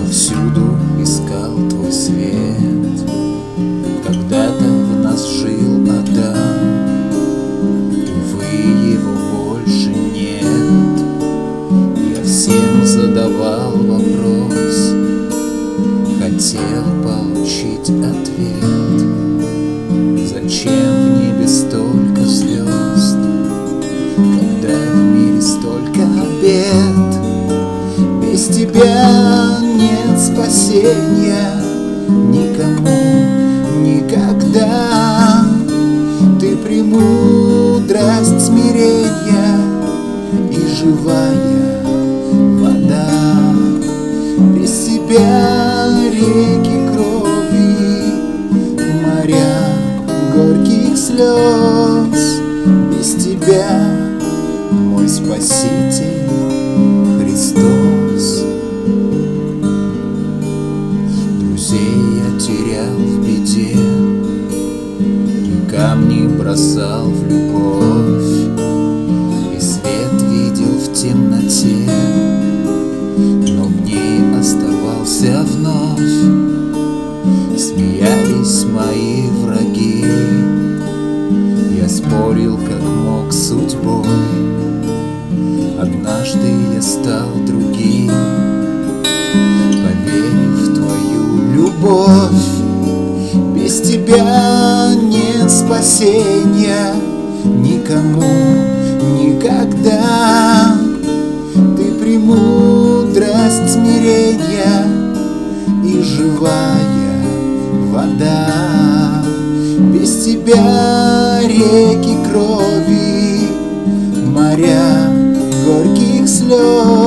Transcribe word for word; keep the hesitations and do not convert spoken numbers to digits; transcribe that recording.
повсюду искал твой свет. Когда-то в нас жил Адам, увы, его больше нет. Я всем задавал вопрос, хотел получить ответ. Зачем в небе столько звезд, когда в мире столько бед? Без тебя нет спасения никому никогда. Ты премудрость смирения и живая вода. Без тебя реки крови, моря горьких слез. Без тебя, мой Спаситель Христос. Друзей я терял в беде, и камни бросал в любовь, и свет видел в темноте, но в ней оставался вновь. Смеялись мои враги, я спорил как мог с судьбой. Однажды я стал другим, поверив в твою любовь. Без тебя нет спасения никому никогда. Ты премудрость смирения и живая вода. Без тебя реки крови, моря горьких слез.